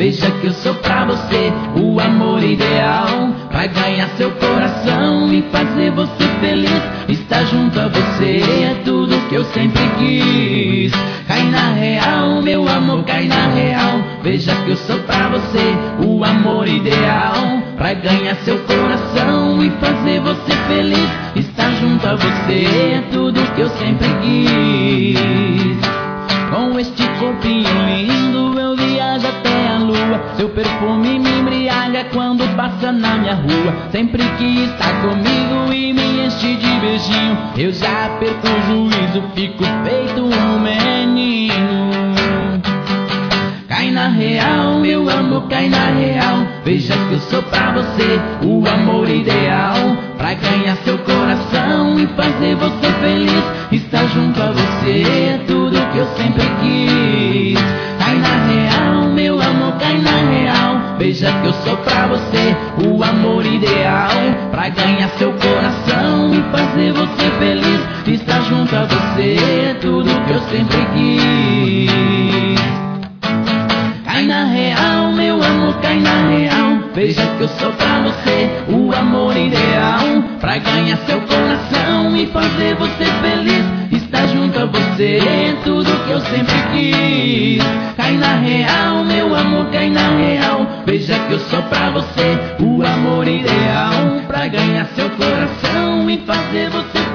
Veja que eu sou pra você o amor ideal, pra ganhar seu coração e fazer você feliz. Estar junto a você é tudo que eu sempre quis. Cai na real, meu amor, cai na real. Veja que eu sou pra você o amor ideal, pra ganhar seu coração e fazer você feliz. Estar junto a você é tudo que eu sempre quis. Com este corpinho lindo eu viajo até a lua. Seu perfume me embriaga quando passa na minha rua. Sempre que está comigo e me enche de beijinho, eu já perco o juízo, fico feito um menino. Cai na real, meu amor, cai na real. Veja que eu sou pra você o amor ideal, pra ganhar seu coração e fazer você feliz. Estar junto a você é tudo que eu sempre quis. Cai na real, meu amor, cai na real. Veja que eu sou pra você o amor ideal, pra ganhar seu coração e fazer você feliz. Estar junto a você é tudo que eu sempre quis. Cai na real, meu amor, cai na real. Veja que eu sou pra você o amor ideal, pra ganhar seu coração e fazer você feliz. Estar junto a você é tudo que eu sempre quis. Cai na real, meu amor, cai na real. Veja que eu sou pra você o amor ideal, pra ganhar seu coração e fazer você